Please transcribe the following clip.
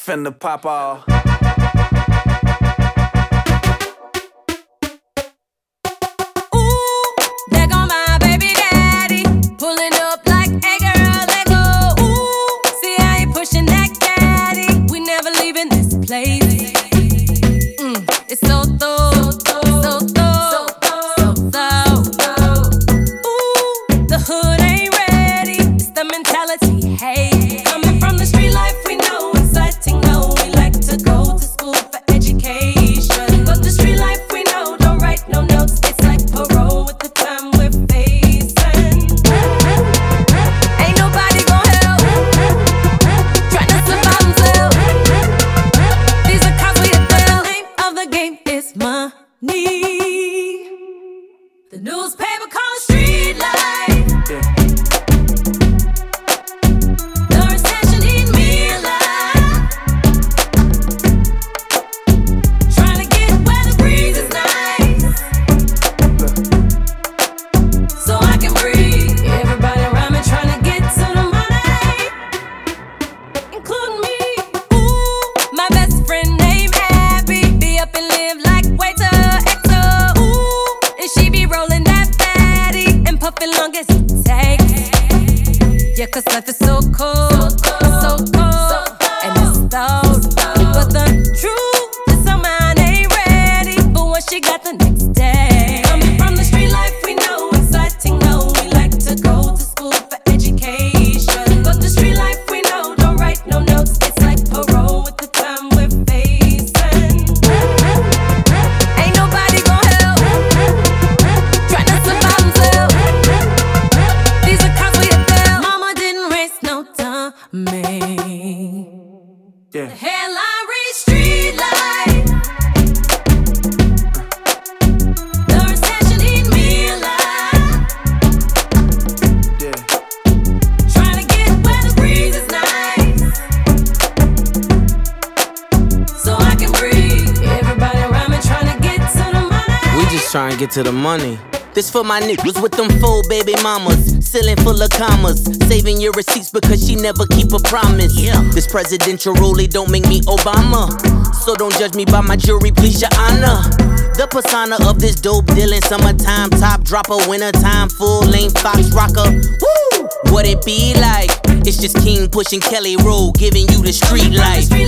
Finna pop off. The newspaper call it street life. The recession eat me alive. Trying to get where the breeze is nice, so I can breathe. Everybody around me trying to get to the money, including me. Ooh, my best friend named Abby be up and live like waiter. Long as it takes, yeah, 'cause life is so cold, so cold, and it's stowed. But the truth is, some mind ain't ready for what she got the next day. Coming from the street life, we know exciting, no, we like to go to school for education. But the street life, we know, don't write no notes, it's like parole with the time we're facing. Ain't nobody gon' help, try not to survive themselves. Yeah. The headline reads street life. The recession eat me alive. Yeah. Trying to get where the breeze is nice, so I can breathe. Everybody around me trying to get to the money. We just trying to get to the money. This for my niggas with them full baby mamas, ceiling full of commas, saving your receipts because she never keep a promise. This presidential ruling don't make me Obama, so don't judge me by my jewelry, please your honor. The persona of this dope dealing, summertime top dropper, wintertime full length fox rocker. Woo! What it be like? It's just King pushing Kelly Road, giving you the street life.